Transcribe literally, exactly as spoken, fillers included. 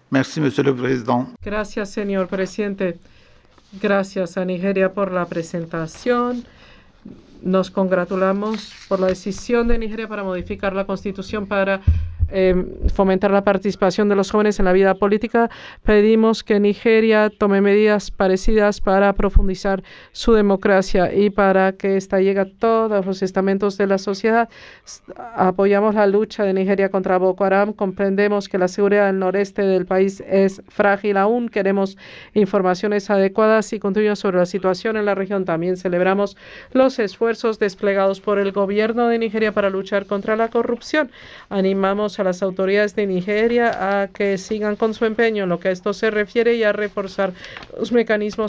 Merci, Monsieur le Président. Gracias, señor presidente. Gracias a Nigeria por la presentación. Nos congratulamos por la decisión de Nigeria para modificar la constitución para eh, fomentar la participación de los jóvenes en la vida política. Pedimos que Nigeria tome medidas parecidas para profundizar su democracia y para que ésta llegue a todos los estamentos de la sociedad. Apoyamos la lucha de Nigeria contra Boko Haram. Comprendemos que la seguridad del noreste del país es frágil aún. Queremos informaciones adecuadas y continuas sobre la situación en la región. También celebramos los esfuerzos desplegados por el gobierno de Nigeria para luchar contra la corrupción. Animamos a las autoridades de Nigeria a que sigan con su empeño en lo que a esto se refiere y a reforzar los mecanismos